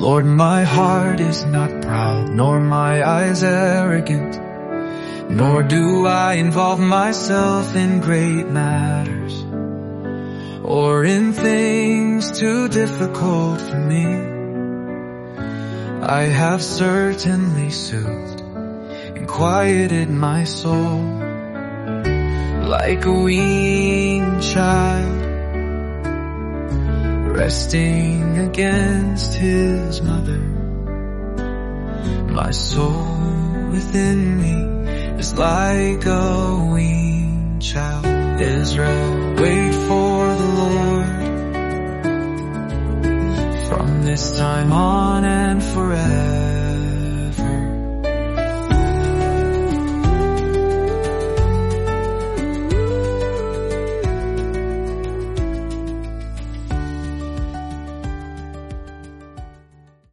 Lord, my heart is not proud, nor my eyes arrogant, nor do I involve myself in great matters, or in things too difficult for me. I have certainly soothed and quieted my soul like a weaned child resting against his mother. My soul within me is like a weaned child. Israel, wait for the Lord from this time on and forever.